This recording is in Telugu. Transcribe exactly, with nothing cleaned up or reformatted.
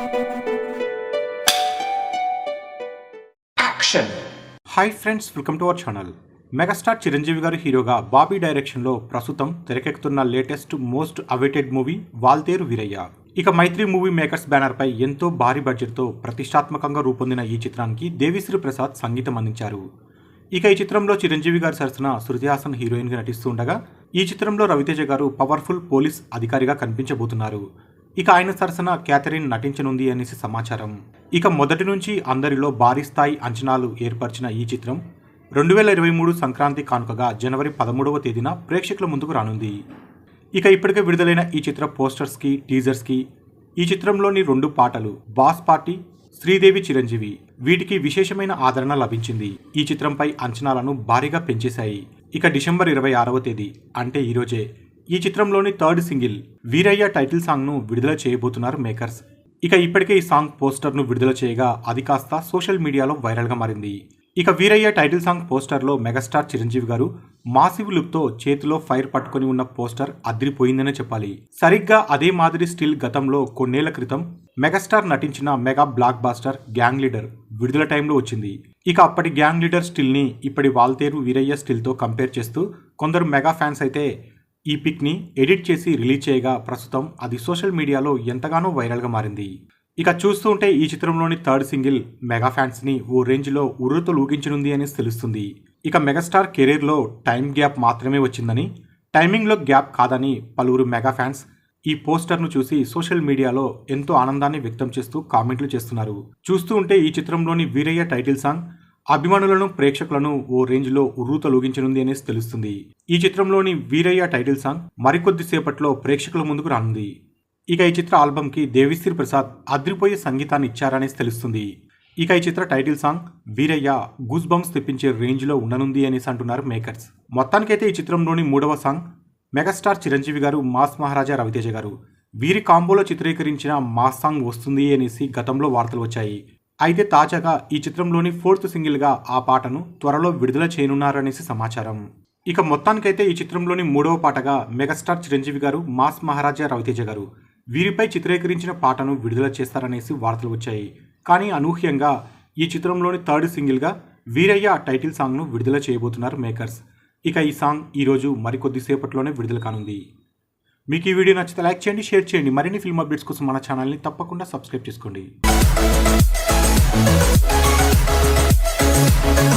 Hi friends, welcome to our channel. Megastar Chiranjeevi గారు హీరోగా బాబీ డైరెక్షన్లో ప్రస్తుతం తెరకెక్కుతున్న latest most awaited movie Waltair Veerayya. ఇక మైత్రి మూవీ మేకర్స్ బ్యానర్ పై ఎంతో భారీ బడ్జెట్తో ప్రతిష్టాత్మకంగా రూపొందిన ఈ చిత్రానికి దేవిశ్రీ ప్రసాద్ సంగీతం అందించారు. ఇక ఈ చిత్రంలో చిరంజీవి గారి సరసన శృతి హాసన్ హీరోయిన్గా నటిస్తూ ఉండగా, ఈ చిత్రంలో రవితేజ గారు పవర్ఫుల్ పోలీస్ అధికారిగా కనిపించబోతున్నారు. ఇక ఆయన సరసన క్యాథరిన్ నటించనుంది అనేసి సమాచారం. ఇక మొదటి నుంచి అందరిలో భారీ స్థాయి అంచనాలు ఏర్పరిచిన ఈ చిత్రం రెండు వేల ఇరవై మూడు సంక్రాంతి కానుకగా జనవరి పదమూడవ తేదీన ప్రేక్షకుల ముందుకు రానుంది. ఇక ఇప్పటికే విడుదలైన ఈ చిత్ర పోస్టర్స్కి, టీజర్స్కి ఈ చిత్రంలోని రెండు పాటలు బాస్ పార్టీ, శ్రీదేవి చిరంజీవి వీటికి విశేషమైన ఆదరణ లభించింది. ఈ చిత్రంపై అంచనాలను భారీగా పెంచేశాయి. ఇక డిసెంబర్ ఇరవై ఆరవ తేదీ అంటే ఈరోజే ఈ చిత్రంలోని థర్డ్ సింగిల్ వీరయ్య టైటిల్ సాంగ్ను విడుదల చేయబోతున్నారు మేకర్స్. ఇక ఇప్పటికే ఈ సాంగ్ పోస్టర్ను విడుదల చేయగా అది కాస్త సోషల్ మీడియాలో వైరల్గా మారింది. ఇక వీరయ్య టైటిల్ సాంగ్ పోస్టర్లో మెగాస్టార్ చిరంజీవి గారు మాసివ్ లుక్తో చేతిలో ఫైర్ పట్టుకుని ఉన్న పోస్టర్ అదిరిపోయిందనే చెప్పాలి. సరిగ్గా అదే మాదిరి స్టిల్ గతంలో కొన్నేళ్ల క్రితం మెగాస్టార్ నటించిన mega blockbuster gang leader విడుదల టైంలో వచ్చింది. ఇక అప్పటి గ్యాంగ్ లీడర్ స్టిల్ని ఇప్పటి వాల్తేరు వీరయ్య స్టిల్తో కంపేర్ చేస్తూ కొందరు మెగా ఫ్యాన్స్ అయితే ఈ పిక్ని ఎడిట్ చేసి రిలీజ్ చేయగా ప్రస్తుతం అది సోషల్ మీడియాలో ఎంతగానో వైరల్గా మారింది. ఇక చూస్తూ ఉంటే ఈ చిత్రంలోని థర్డ్ సింగిల్ మెగా ఫ్యాన్స్ని ఓ రేంజ్లో ఉర్రుతో లూగించనుంది అని తెలుస్తుంది. ఇక మెగాస్టార్ కెరీర్లో టైం గ్యాప్ మాత్రమే వచ్చిందని, టైమింగ్లో గ్యాప్ కాదని పలువురు మెగా ఫ్యాన్స్ ఈ పోస్టర్ను చూసి సోషల్ మీడియాలో ఎంతో ఆనందాన్ని వ్యక్తం చేస్తూ కామెంట్లు చేస్తున్నారు. చూస్తూ ఉంటే ఈ చిత్రంలోని వీరయ్య టైటిల్ సాంగ్ అభిమానులను, ప్రేక్షకులను ఓ రేంజ్లో ఉర్రూతో లూగించనుంది అనేసి తెలుస్తుంది. ఈ చిత్రంలోని వీరయ్య టైటిల్ సాంగ్ మరికొద్ది సేపట్లో ప్రేక్షకుల ముందుకు రానుంది. ఇక ఈ చిత్ర ఆల్బమ్కి దేవిశ్రీ ప్రసాద్ అదిరిపోయే సంగీతాన్ని ఇచ్చారనేసి తెలుస్తుంది. ఇక ఈ చిత్ర title song Veerayya goosebumps తెప్పించే రేంజ్లో ఉండనుంది అనేసి అంటున్నారు మేకర్స్. మొత్తానికైతే ఈ చిత్రంలోని మూడవ సాంగ్ మెగాస్టార్ చిరంజీవి గారు, మాస్ మహారాజా రవితేజ గారు వీరి కాంబోలో చిత్రీకరించిన మాస్ సాంగ్ వస్తుంది అనేసి గతంలో వార్తలు వచ్చాయి. అయితే తాజాగా ఈ చిత్రంలోని ఫోర్త్ సింగిల్గా ఆ పాటను త్వరలో విడుదల చేయనున్నారనేసి సమాచారం. ఇక మొత్తానికైతే ఈ చిత్రంలోని మూడవ పాటగా మెగాస్టార్ చిరంజీవి గారు, మాస్ మహారాజా రవితేజ గారు వీరిపై చిత్రీకరించిన పాటను విడుదల చేస్తారనేసి వార్తలు వచ్చాయి. కానీ అనూహ్యంగా ఈ చిత్రంలోని థర్డ్ సింగిల్గా వీరయ్య టైటిల్ సాంగ్ను విడుదల చేయబోతున్నారు మేకర్స్. ఇక ఈ సాంగ్ ఈరోజు మరికొద్దిసేపట్లోనే విడుదల కానుంది. మీకు ఈ వీడియో నచ్చితే లైక్ చేయండి, షేర్ చేయండి. మరిన్ని ఫిల్మ్ అప్డేట్స్ కోసం మన ఛానల్ని తప్పకుండా సబ్స్క్రైబ్ చేసుకోండి.